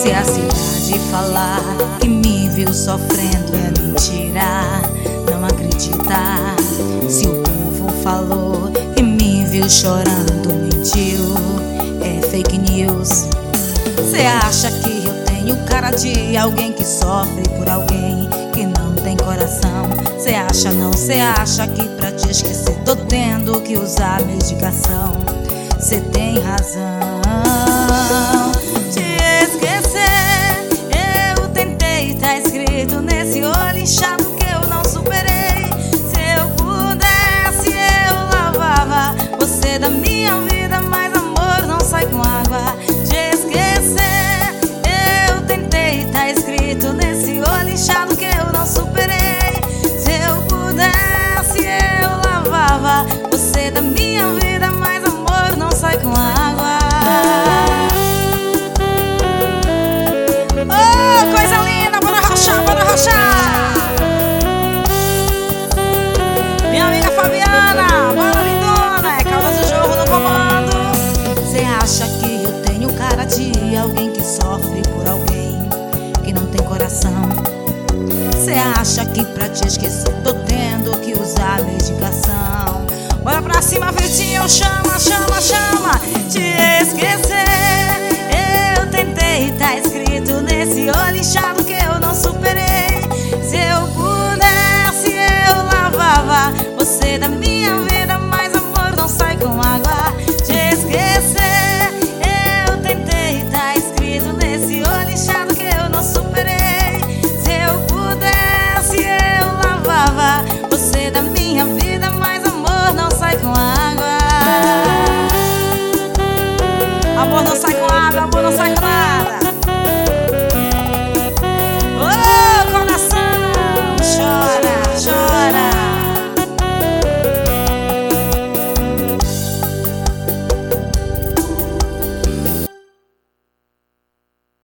Se a cidade falar que me viu sofrendo é mentira, não acreditar. Se o povo falou que me viu chorando, mentiu, é fake news. Cê acha que eu tenho cara de alguém que sofre por alguém que não tem coração? Cê acha não, cê acha que pra te esquecer tô tendo que usar medicação? Cê tem razão. Te esquecer, eu tentei, tá escrito nesse olho inchado que eu não superei. Se eu pudesse eu lavava você da minha vida, mas amor não sai com água. Te esquecer, eu tentei, tá escrito nesse olho inchado que eu não superei. Se eu pudesse eu lavava você da minha vida, mas amor não sai com água. Oh, coisa linda, bora rachar, bora rachar. Minha amiga Fabiana, bora lindona, é Caldas do Jorro no comando. Cê acha que eu tenho cara de alguém que sofre por alguém que não tem coração? Cê acha que pra te esquecer tô tendo que usar medicação? Bora pra cima, Vitinho, chama, chama, chama. Te esquecer, eu tentei, tá escrito nesse olho inchado